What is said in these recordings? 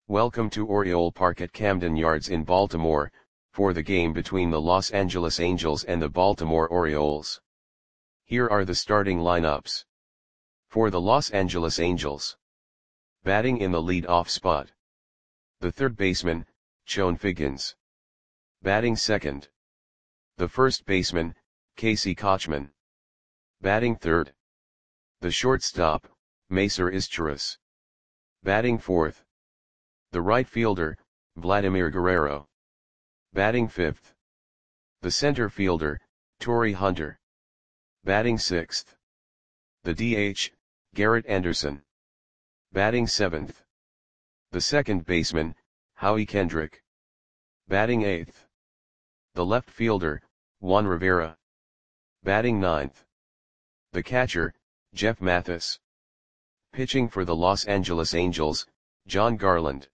Welcome to Oriole Park at Camden Yards in Baltimore, for the game between the Los Angeles Angels and the Baltimore Orioles. Here are the starting lineups. For the Los Angeles Angels. Batting in the lead-off spot. The third baseman, Chone Figgins. Batting second. The first baseman, Casey Kotchman. Batting third. The shortstop, Macer Izturis. Batting fourth. The right fielder, Vladimir Guerrero. Batting fifth. The center fielder, Torii Hunter. Batting sixth. The DH, Garrett Anderson. Batting seventh. The second baseman, Howie Kendrick. Batting eighth. The left fielder, Juan Rivera. Batting ninth. The catcher, Jeff Mathis. Pitching for the Los Angeles Angels, Jon Garland.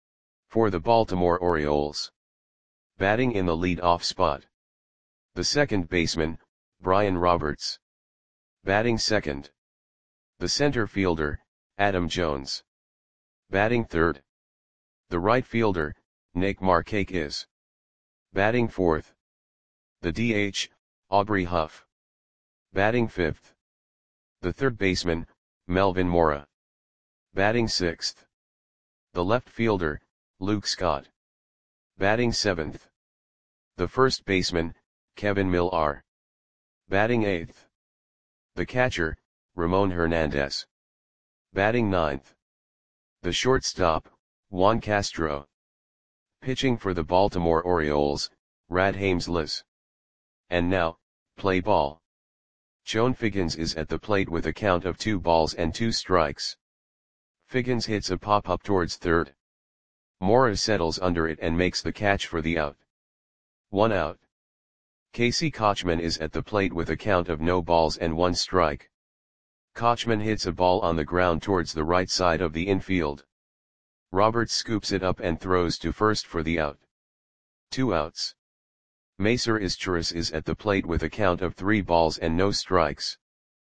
For the Baltimore Orioles. Batting in the lead-off spot. The second baseman, Brian Roberts. Batting second. The center fielder, Adam Jones. Batting third. The right fielder, Nick Markakis. Batting fourth. The DH, Aubrey Huff. Batting fifth. The third baseman, Melvin Mora. Batting sixth. The left fielder, Luke Scott. Batting seventh. The first baseman, Kevin Millar. Batting eighth. The catcher, Ramon Hernandez. Batting ninth. The shortstop, Juan Castro. Pitching for the Baltimore Orioles, Rad Hames-Liss. And now, play ball. Chone Figgins is at the plate with a count of 2 balls and 2 strikes. Figgins hits a pop-up towards third. Mora settles under it and makes the catch for the out. 1 out. Casey Kotchman is at the plate with a count of no balls and 1 strike. Kotchman hits a ball on the ground towards the right side of the infield. Roberts scoops it up and throws to first for the out. 2 outs. Macer Izturis is at the plate with a count of 3 balls and no strikes.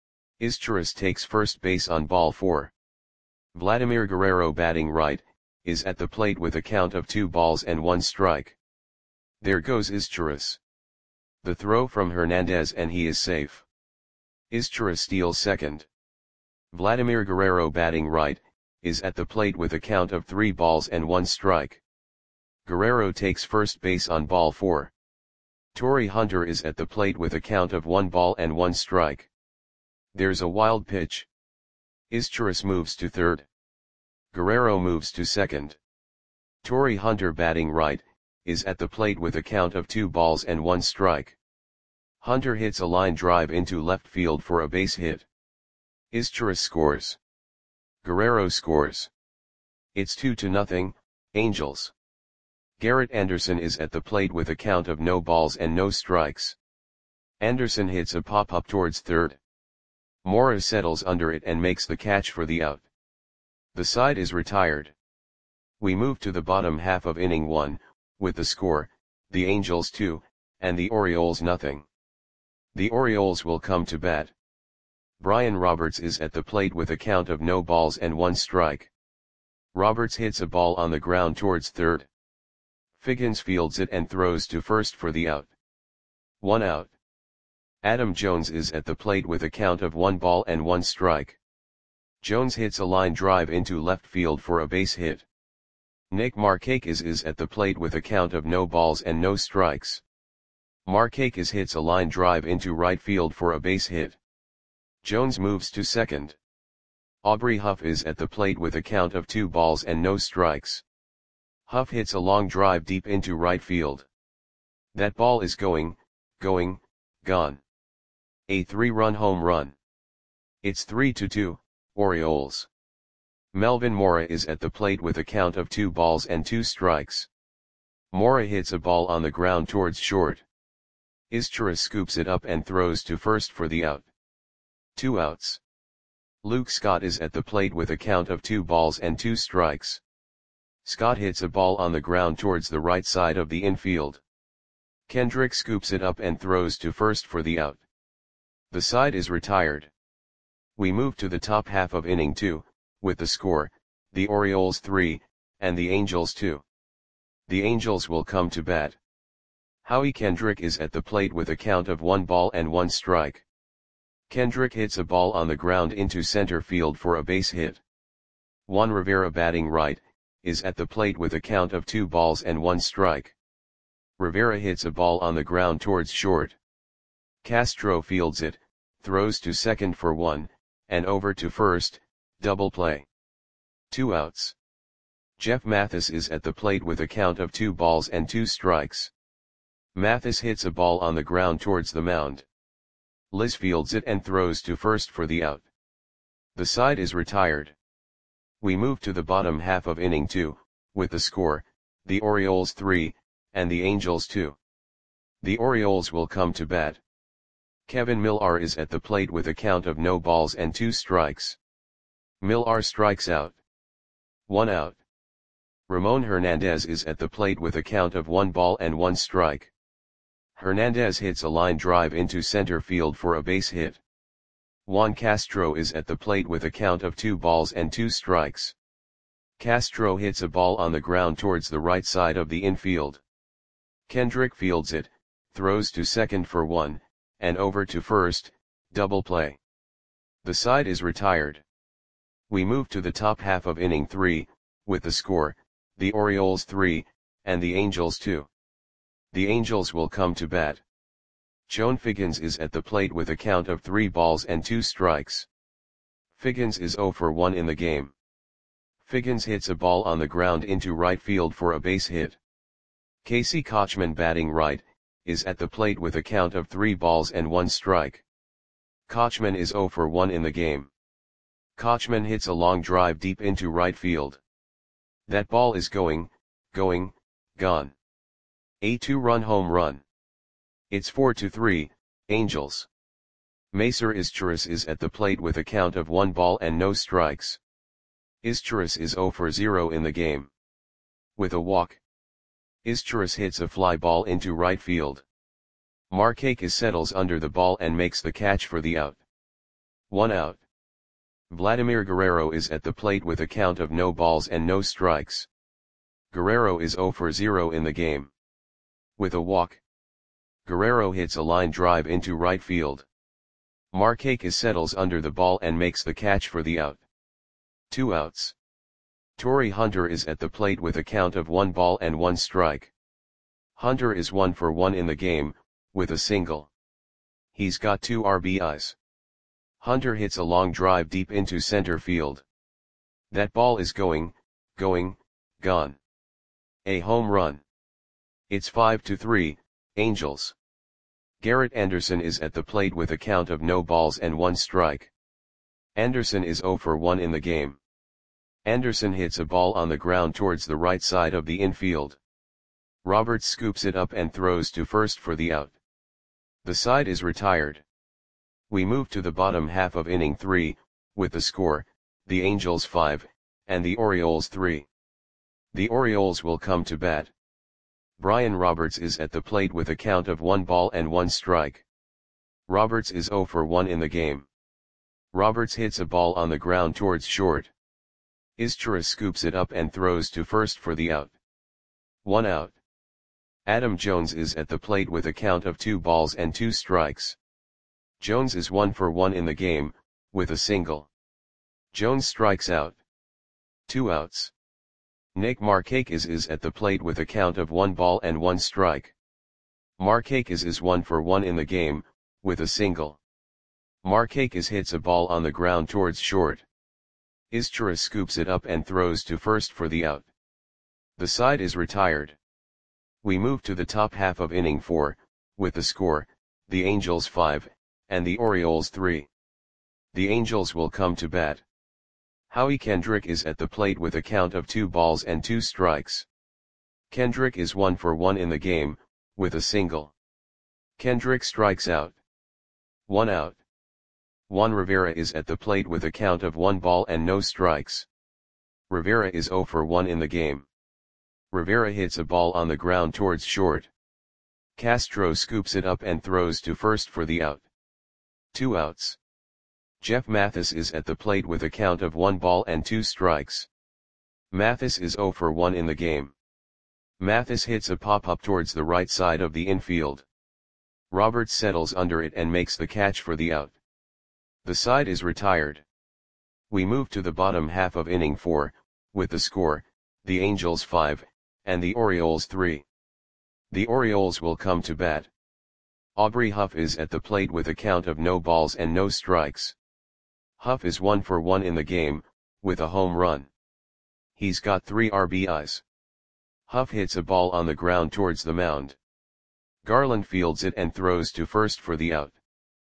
Izturis takes first base on ball 4. Vladimir Guerrero, batting right, is at the plate with a count of 2 balls and 1 strike. There goes Izturis. The throw from Hernandez and he is safe. Izturis steals second. Vladimir Guerrero, batting right, is at the plate with a count of 3 balls and 1 strike. Guerrero takes first base on ball 4. Torii Hunter is at the plate with a count of 1 ball and 1 strike. There's a wild pitch. Izturis moves to third. Guerrero moves to second. Torii Hunter, batting right, is at the plate with a count of 2 balls and 1 strike. Hunter hits a line drive into left field for a base hit. Izturis scores. Guerrero scores. It's 2-0, Angels. Garrett Anderson is at the plate with a count of no balls and no strikes. Anderson hits a pop-up towards third. Mora settles under it and makes the catch for the out. The side is retired. We move to the bottom half of inning 1, with the score, the Angels 2, and the Orioles nothing. The Orioles will come to bat. Brian Roberts is at the plate with a count of no balls and 1 strike. Roberts hits a ball on the ground towards third. Figgins fields it and throws to first for the out. 1 out. Adam Jones is at the plate with a count of 1 ball and 1 strike. Jones hits a line drive into left field for a base hit. Nick Markakis is at the plate with a count of no balls and no strikes. Markakis hits a line drive into right field for a base hit. Jones moves to second. Aubrey Huff is at the plate with a count of 2 balls and no strikes. Huff hits a long drive deep into right field. That ball is gone. A 3-run home run. It's 3-2, Orioles. Melvin Mora is at the plate with a count of 2 balls and 2 strikes. Mora hits a ball on the ground towards short. Izturis scoops it up and throws to first for the out. 2 outs. Luke Scott is at the plate with a count of 2 balls and 2 strikes. Scott hits a ball on the ground towards the right side of the infield. Kendrick scoops it up and throws to first for the out. The side is retired. We move to the top half of inning 2, with the score, the Orioles 3, and the Angels 2. The Angels will come to bat. Howie Kendrick is at the plate with a count of 1 ball and 1 strike. Kendrick hits a ball on the ground into center field for a base hit. Juan Rivera, batting right, is at the plate with a count of 2 balls and 1 strike. Rivera hits a ball on the ground towards short. Castro fields it, throws to second for 1, and over to first, double play. 2 outs. Jeff Mathis is at the plate with a count of 2 balls and 2 strikes. Mathis hits a ball on the ground towards the mound. Liz fields it and throws to first for the out. The side is retired. We move to the bottom half of inning 2, with the score, the Orioles 3, and the Angels 2. The Orioles will come to bat. Kevin Millar is at the plate with a count of no balls and 2 strikes. Millar strikes out. 1 out. Ramon Hernandez is at the plate with a count of 1 ball and 1 strike. Hernandez hits a line drive into center field for a base hit. Juan Castro is at the plate with a count of 2 balls and 2 strikes. Castro hits a ball on the ground towards the right side of the infield. Kendrick fields it, throws to second for 1, and over to first, double play. The side is retired. We move to the top half of inning 3, with the score, the Orioles 3, and the Angels 2. The Angels will come to bat. Joan Figgins is at the plate with a count of 3 balls and 2 strikes. Figgins is 0 for 1 in the game. Figgins hits a ball on the ground into right field for a base hit. Casey Kochman, batting right, is at the plate with a count of 3 balls and 1 strike. Kochman is 0 for 1 in the game. Kochman hits a long drive deep into right field. That ball is going, gone. A 2-run home run. It's 4-3, Angels. Macer Izturis is at the plate with a count of 1 ball and no strikes. Izturis is 0 for 0 in the game. With a walk, Izturis hits a fly ball into right field. Markakis settles under the ball and makes the catch for the out. 1 out. Vladimir Guerrero is at the plate with a count of no balls and no strikes. Guerrero is 0 for 0 in the game. With a walk, Guerrero hits a line drive into right field. Markakis settles under the ball and makes the catch for the out. 2 outs. Torii Hunter is at the plate with a count of 1 ball and 1 strike. Hunter is 1 for 1 in the game, with a single. He's got 2 RBIs. Hunter hits a long drive deep into center field. That ball is going, gone. A home run. It's 5-3, Angels. Garrett Anderson is at the plate with a count of no balls and 1 strike. Anderson is 0 for 1 in the game. Anderson hits a ball on the ground towards the right side of the infield. Roberts scoops it up and throws to first for the out. The side is retired. We move to the bottom half of inning 3, with the score, the Angels 5, and the Orioles 3. The Orioles will come to bat. Brian Roberts is at the plate with a count of 1 ball and 1 strike. Roberts is 0 for 1 in the game. Roberts hits a ball on the ground towards short. Izturis scoops it up and throws to first for the out. 1 out. Adam Jones is at the plate with a count of 2 balls and 2 strikes. Jones is 1 for 1 in the game, with a single. Jones strikes out. 2 outs. Nick Markakis is at the plate with a count of 1 ball and 1 strike. Markakis is 1 for 1 in the game, with a single. Markakis hits a ball on the ground towards short. Izturis scoops it up and throws to first for the out. The side is retired. We move to the top half of inning 4, with the score, the Angels 5, and the Orioles 3. The Angels will come to bat. Howie Kendrick is at the plate with a count of 2 balls and 2 strikes. Kendrick is 1 for 1 in the game, with a single. Kendrick strikes out. 1 out. Juan Rivera is at the plate with a count of 1 ball and no strikes. Rivera is 0 for 1 in the game. Rivera hits a ball on the ground towards short. Castro scoops it up and throws to first for the out. 2 outs. Jeff Mathis is at the plate with a count of 1 ball and 2 strikes. Mathis is 0 for 1 in the game. Mathis hits a pop-up towards the right side of the infield. Roberts settles under it and makes the catch for the out. The side is retired. We move to the bottom half of inning 4, with the score, the Angels 5, and the Orioles 3. The Orioles will come to bat. Aubrey Huff is at the plate with a count of no balls and no strikes. Huff is 1 for 1 in the game, with a home run. He's got 3 RBIs. Huff hits a ball on the ground towards the mound. Garland fields it and throws to first for the out.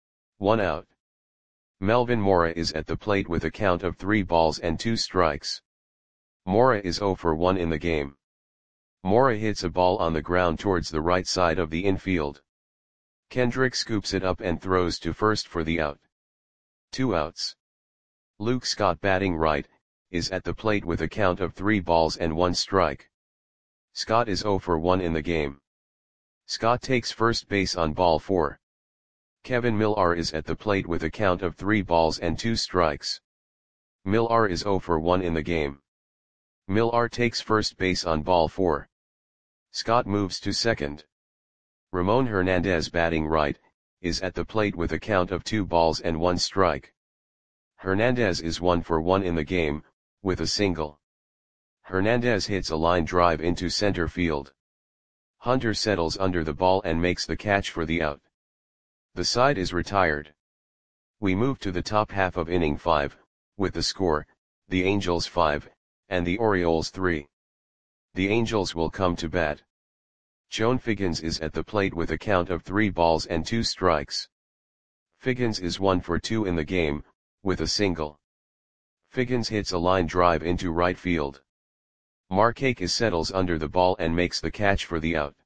1 out. Melvin Mora is at the plate with a count of 3 balls and 2 strikes. Mora is 0 for 1 in the game. Mora hits a ball on the ground towards the right side of the infield. Kendrick scoops it up and throws to first for the out. 2 outs. Luke Scott, batting right, is at the plate with a count of 3 balls and 1 strike. Scott is 0 for 1 in the game. Scott takes first base on ball 4. Kevin Millar is at the plate with a count of 3 balls and 2 strikes. Millar is 0 for 1 in the game. Millar takes first base on ball 4. Scott moves to second. Ramon Hernandez, batting right, is at the plate with a count of 2 balls and 1 strike. Hernandez is 1 for 1 in the game, with a single. Hernandez hits a line drive into center field. Hunter settles under the ball and makes the catch for the out. The side is retired. We move to the top half of inning 5, with the score, the Angels 5, and the Orioles 3. The Angels will come to bat. Joan Figgins is at the plate with a count of 3 balls and 2 strikes. Figgins is 1 for 2 in the game, with a single. Figgins hits a line drive into right field. Markakis settles under the ball and makes the catch for the out.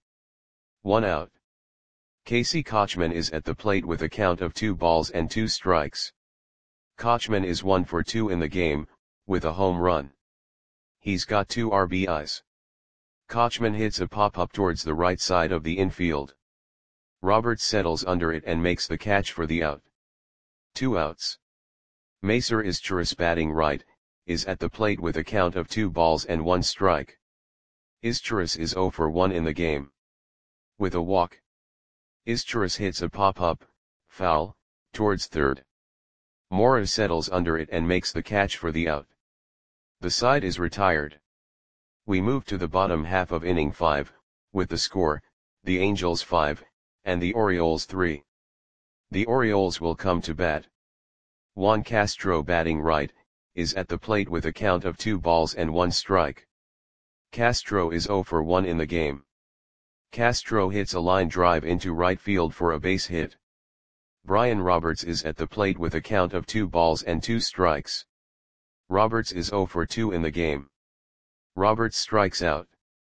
1 out. Casey Kotchman is at the plate with a count of 2 balls and 2 strikes. Kotchman is 1 for 2 in the game, with a home run. He's got 2 RBIs. Kotchman hits a pop-up towards the right side of the infield. Roberts settles under it and makes the catch for the out. 2 outs. Macer Izturis, batting right, is at the plate with a count of 2 balls and 1 strike. Izturis is 0 for 1 in the game. With a walk. Izturis hits a pop-up, foul, towards third. Mora settles under it and makes the catch for the out. The side is retired. We move to the bottom half of inning 5, with the score, the Angels 5, and the Orioles 3. The Orioles will come to bat. Juan Castro, batting right, is at the plate with a count of 2 balls and 1 strike. Castro is 0 for 1 in the game. Castro hits a line drive into right field for a base hit. Brian Roberts is at the plate with a count of 2 balls and 2 strikes. Roberts is 0 for 2 in the game. Roberts strikes out.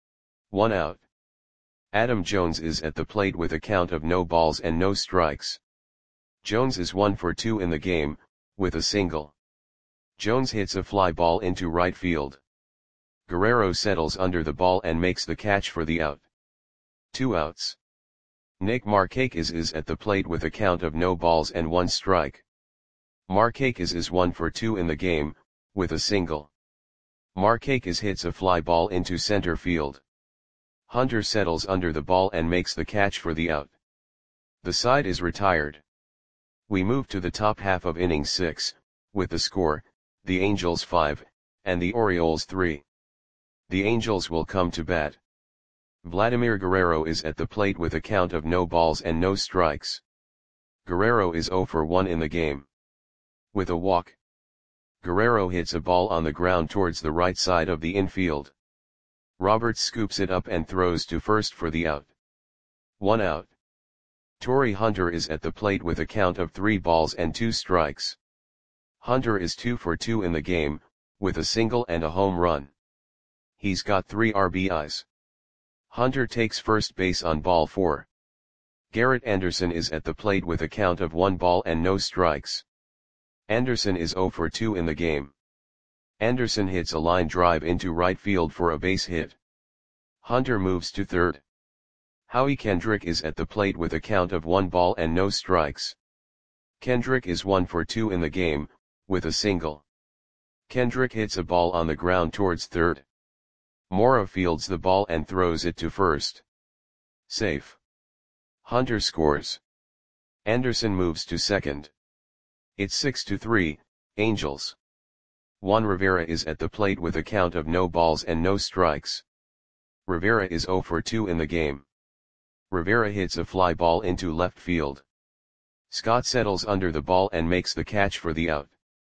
1 out. Adam Jones is at the plate with a count of no balls and no strikes. Jones is 1 for 2 in the game, with a single. Jones hits a fly ball into right field. Guerrero settles under the ball and makes the catch for the out. 2 outs. Nick Markakis is at the plate with a count of no balls and 1 strike. Markakis is 1 for 2 in the game, with a single. Markakis hits a fly ball into center field. Hunter settles under the ball and makes the catch for the out. The side is retired. We move to the top half of inning 6, with the score, the Angels 5, and the Orioles 3. The Angels will come to bat. Vladimir Guerrero is at the plate with a count of no balls and no strikes. Guerrero is 0 for 1 in the game. With a walk. Guerrero hits a ball on the ground towards the right side of the infield. Roberts scoops it up and throws to first for the out. 1 out. Torrey Hunter is at the plate with a count of 3 balls and 2 strikes. Hunter is 2 for 2 in the game, with a single and a home run. He's got 3 RBIs. Hunter takes first base on ball 4. Garrett Anderson is at the plate with a count of 1 ball and no strikes. Anderson is 0 for 2 in the game. Anderson hits a line drive into right field for a base hit. Hunter moves to third. Howie Kendrick is at the plate with a count of 1 ball and no strikes. Kendrick is 1 for 2 in the game, with a single. Kendrick hits a ball on the ground towards third. Mora fields the ball and throws it to first. Safe. Hunter scores. Anderson moves to second. It's 6-3, Angels. Juan Rivera is at the plate with a count of no balls and no strikes. Rivera is 0 for 2 in the game. Rivera hits a fly ball into left field. Scott settles under the ball and makes the catch for the out.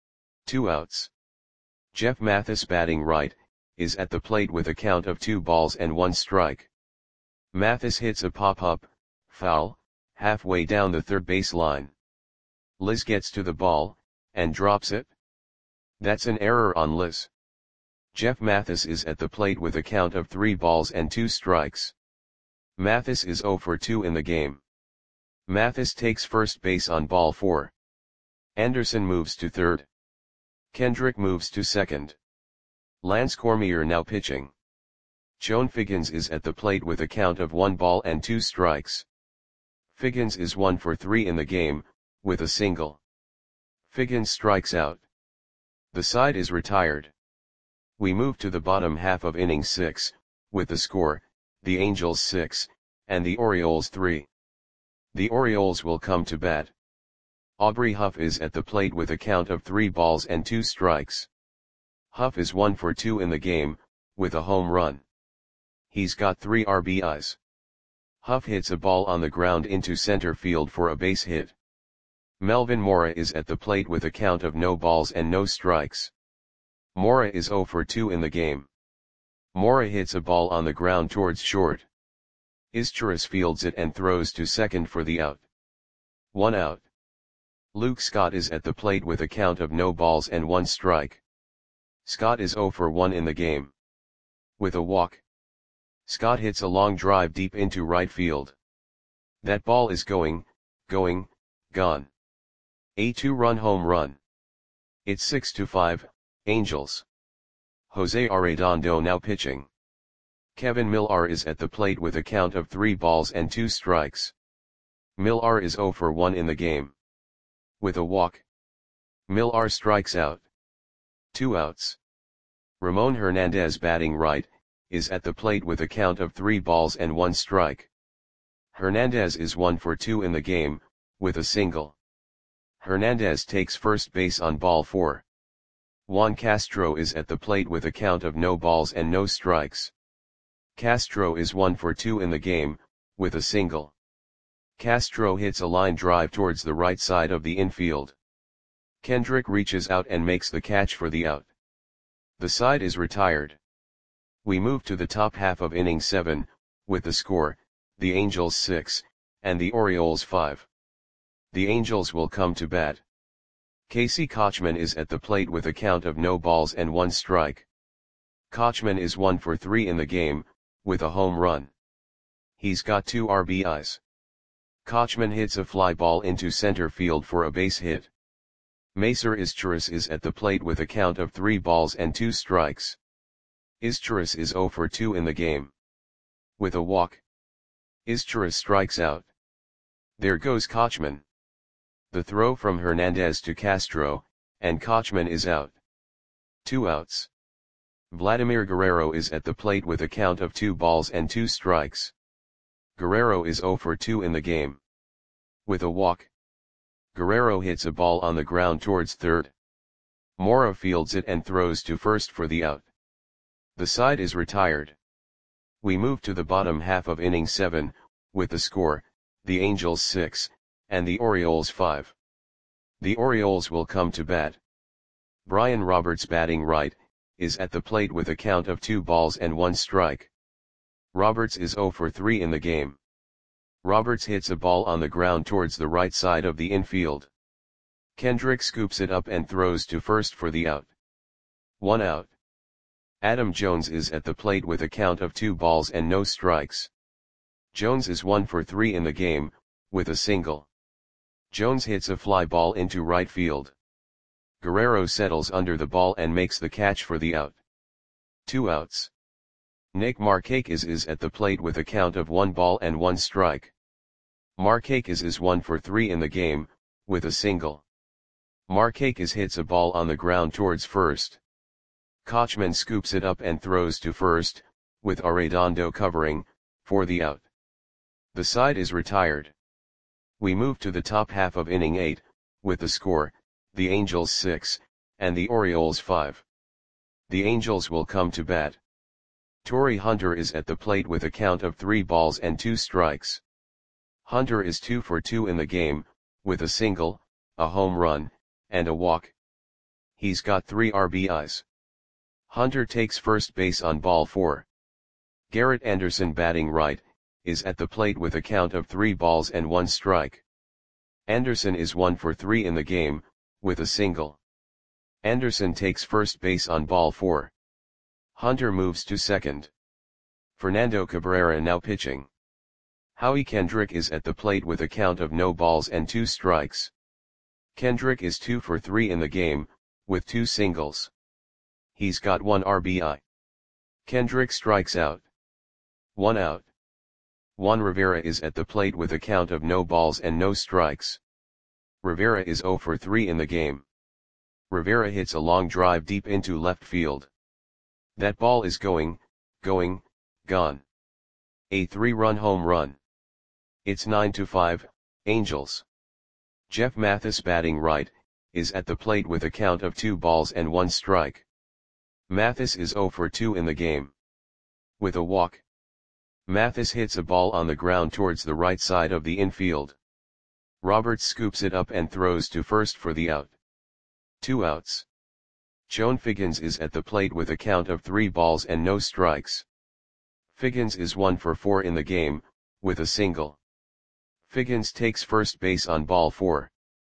2 outs. Jeff Mathis, batting right, is at the plate with a count of 2 balls and 1 strike. Mathis hits a pop-up, foul, halfway down the third base line. Liz gets to the ball, and drops it. That's an error on Liz. Jeff Mathis is at the plate with a count of 3 balls and 2 strikes. Mathis is 0 for 2 in the game. Mathis takes first base on ball 4. Anderson moves to third. Kendrick moves to second. Lance Cormier now pitching. Joan Figgins is at the plate with a count of 1 ball and 2 strikes. Figgins is 1 for 3 in the game, with a single. Figgins strikes out. The side is retired. We move to the bottom half of inning 6, with the score, the Angels 6, and the Orioles 3. The Orioles will come to bat. Aubrey Huff is at the plate with a count of 3 balls and 2 strikes. Huff is 1 for 2 in the game, with a home run. He's got 3 RBIs. Huff hits a ball on the ground into center field for a base hit. Melvin Mora is at the plate with a count of no balls and no strikes. Mora is 0 for 2 in the game. Mora hits a ball on the ground towards short. Izturis fields it and throws to second for the out. 1 out. Luke Scott is at the plate with a count of no balls and 1 strike. Scott is 0 for 1 in the game. With a walk. Scott hits a long drive deep into right field. That ball is going, gone. A 2-run home run. It's 6-5, Angels. Jose Arredondo now pitching. Kevin Millar is at the plate with a count of 3 balls and 2 strikes. Millar is 0 for 1 in the game. With a walk. Millar strikes out. 2 outs. Ramon Hernandez, batting right, is at the plate with a count of 3 balls and 1 strike. Hernandez is 1 for 2 in the game, with a single. Hernandez takes first base on ball 4. Juan Castro is at the plate with a count of no balls and no strikes. Castro is 1 for 2 in the game, with a single. Castro hits a line drive towards the right side of the infield. Kendrick reaches out and makes the catch for the out. The side is retired. We move to the top half of inning 7, with the score, the Angels 6, and the Orioles 5. The Angels will come to bat. Casey Kochman is at the plate with a count of no balls and 1 strike. Kochman is 1 for 3 in the game, with a home run. He's got 2 RBIs. Kochman hits a fly ball into center field for a base hit. Macer Izturis is at the plate with a count of 3 balls and 2 strikes. Izturis is 0 for 2 in the game. With a walk. Izturis strikes out. There goes Kochman. The throw from Hernandez to Castro, and Kochman is out. 2 outs. Vladimir Guerrero is at the plate with a count of 2 balls and 2 strikes. Guerrero is 0 for 2 in the game. With a walk. Guerrero hits a ball on the ground towards third. Mora fields it and throws to first for the out. The side is retired. We move to the bottom half of inning 7, with the score, the Angels 6, and the Orioles 5. The Orioles will come to bat. Brian Roberts, batting right, is at the plate with a count of 2 balls and 1 strike. Roberts is 0 for 3 in the game. Roberts hits a ball on the ground towards the right side of the infield. Kendrick scoops it up and throws to first for the out. 1 out. Adam Jones is at the plate with a count of 2 balls and no strikes. Jones is 1 for 3 in the game, with a single. Jones hits a fly ball into right field. Guerrero settles under the ball and makes the catch for the out. 2 outs. Nick Markakis is at the plate with a count of 1 ball and 1 strike. Markakis is 1 for 3 in the game, with a single. Markakis hits a ball on the ground towards first. Kochman scoops it up and throws to first, with Arredondo covering, for the out. The side is retired. We move to the top half of inning 8, with the score, the Angels 6, and the Orioles 5. The Angels will come to bat. Torii Hunter is at the plate with a count of 3 balls and 2 strikes. Hunter is 2 for 2 in the game, with a single, a home run, and a walk. He's got 3 RBIs. Hunter takes first base on ball 4. Garrett Anderson, batting right, is at the plate with a count of 3 balls and 1 strike. Anderson is 1 for 3 in the game, with a single. Anderson takes first base on ball 4. Hunter moves to second. Fernando Cabrera now pitching. Howie Kendrick is at the plate with a count of no balls and 2 strikes. Kendrick is 2 for 3 in the game, with 2 singles. He's got 1 RBI. Kendrick strikes out. 1 out. Juan Rivera is at the plate with a count of no balls and no strikes. Rivera is 0 for 3 in the game. Rivera hits a long drive deep into left field. That ball is going, gone. A 3-run home run. It's 9-5, Angels. Jeff Mathis, batting right, is at the plate with a count of 2 balls and 1 strike. Mathis is 0 for 2 in the game. With a walk. Mathis hits a ball on the ground towards the right side of the infield. Roberts scoops it up and throws to first for the out. 2 outs. Chone Figgins is at the plate with a count of 3 balls and no strikes. Figgins is 1 for 4 in the game, with a single. Figgins takes first base on ball 4.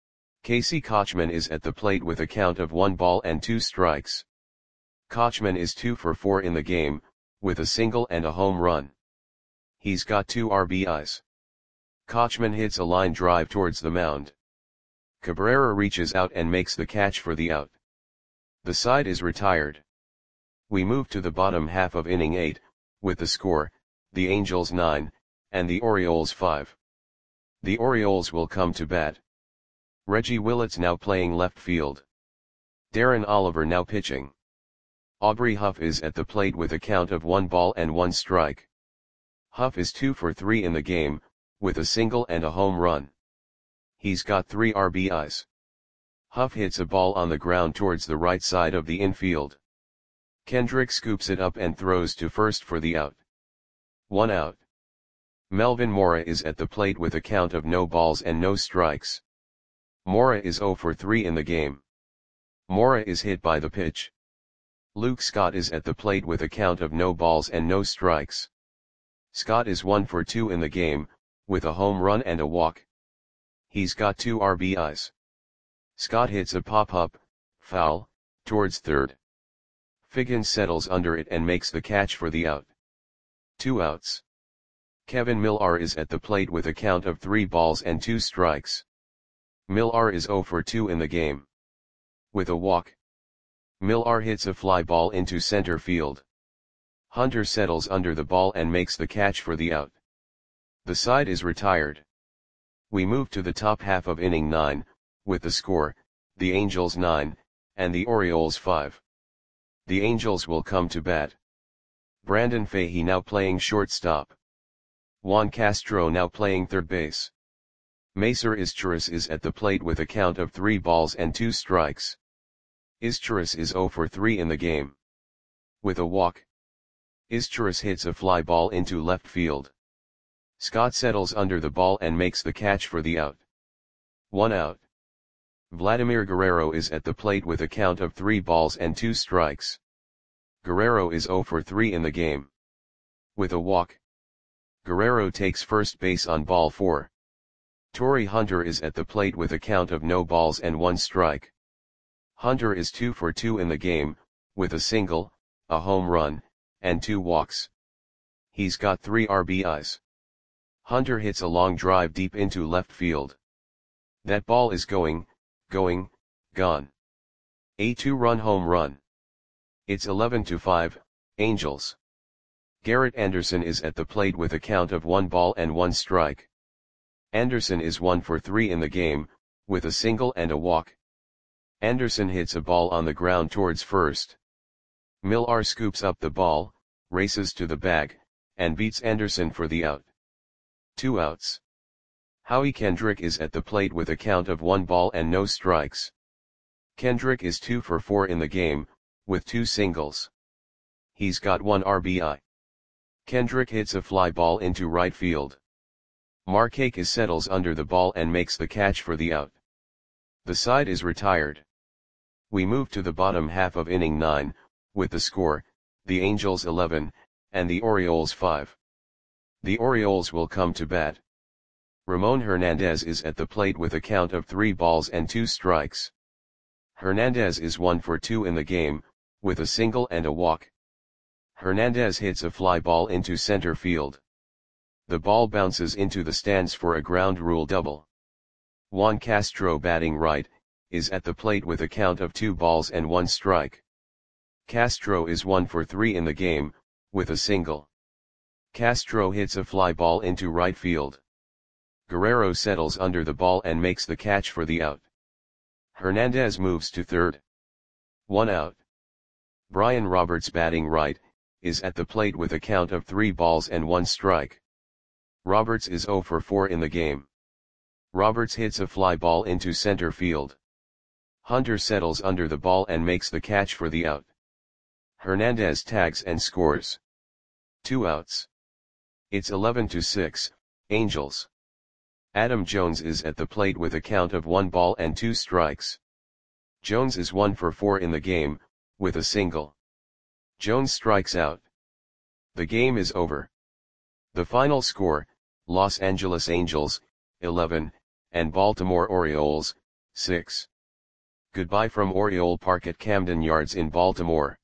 Casey Kochman is at the plate with a count of 1 ball and 2 strikes. Kochman is 2 for 4 in the game, with a single and a home run. He's got 2 RBIs. Kochman hits a line drive towards the mound. Cabrera reaches out and makes the catch for the out. The side is retired. We move to the bottom half of inning 8, with the score, the Angels 9, and the Orioles 5. The Orioles will come to bat. Reggie Willits now playing left field. Darren Oliver now pitching. Aubrey Huff is at the plate with a count of 1 ball and 1 strike. Huff is 2 for 3 in the game, with a single and a home run. He's got 3 RBIs. Huff hits a ball on the ground towards the right side of the infield. Kendrick scoops it up and throws to first for the out. 1 out. Melvin Mora is at the plate with a count of no balls and no strikes. Mora is 0 for 3 in the game. Mora is hit by the pitch. Luke Scott is at the plate with a count of no balls and no strikes. Scott is 1 for 2 in the game, with a home run and a walk. He's got 2 RBIs. Scott hits a pop-up, foul, towards third. Figgins settles under it and makes the catch for the out. 2 outs. Kevin Millar is at the plate with a count of 3 balls and 2 strikes. Millar is 0 for 2 in the game. With a walk. Millar hits a fly ball into center field. Hunter settles under the ball and makes the catch for the out. The side is retired. We move to the top half of inning 9, with the score, the Angels 9, and the Orioles 5. The Angels will come to bat. Brandon Fahey now playing shortstop. Juan Castro now playing third base. Macer Izturis is at the plate with a count of 3 balls and 2 strikes. Izturis is 0 for 3 in the game. With a walk. Izturis hits a fly ball into left field. Scott settles under the ball and makes the catch for the out. 1 out. Vladimir Guerrero is at the plate with a count of 3 balls and 2 strikes. Guerrero is 0 for 3 in the game. With a walk. Guerrero takes first base on ball 4. Torii Hunter is at the plate with a count of no balls and 1 strike. Hunter is 2 for 2 in the game, with a single, a home run, and 2 walks. He's got 3 RBIs. Hunter hits a long drive deep into left field. That ball is going, gone. A 2-run home run. It's 11-5, Angels. Garrett Anderson is at the plate with a count of 1 ball and 1 strike. Anderson is 1 for 3 in the game, with a single and a walk. Anderson hits a ball on the ground towards first. Millar scoops up the ball, races to the bag, and beats Anderson for the out. 2 outs. Howie Kendrick is at the plate with a count of 1 ball and no strikes. Kendrick is 2 for 4 in the game, with 2 singles. He's got 1 RBI. Kendrick hits a fly ball into right field. Markakis settles under the ball and makes the catch for the out. The side is retired. We move to the bottom half of inning 9, with the score, the Angels 11, and the Orioles 5. The Orioles will come to bat. Ramon Hernandez is at the plate with a count of 3 balls and 2 strikes. Hernandez is 1 for 2 in the game, with a single and a walk. Hernandez hits a fly ball into center field. The ball bounces into the stands for a ground rule double. Juan Castro, batting right, is at the plate with a count of 2 balls and 1 strike. Castro is 1 for 3 in the game, with a single. Castro hits a fly ball into right field. Guerrero settles under the ball and makes the catch for the out. Hernandez moves to third. 1 out. Brian Roberts, batting right, is at the plate with a count of 3 balls and 1 strike. Roberts is 0 for 4 in the game. Roberts hits a fly ball into center field. Hunter settles under the ball and makes the catch for the out. Hernandez tags and scores. 2 outs. It's 11-6, Angels. Adam Jones is at the plate with a count of 1 ball and 2 strikes. Jones is 1 for 4 in the game, with a single. Jones strikes out. The game is over. The final score, Los Angeles Angels, 11, and Baltimore Orioles, 6. Goodbye from Oriole Park at Camden Yards in Baltimore.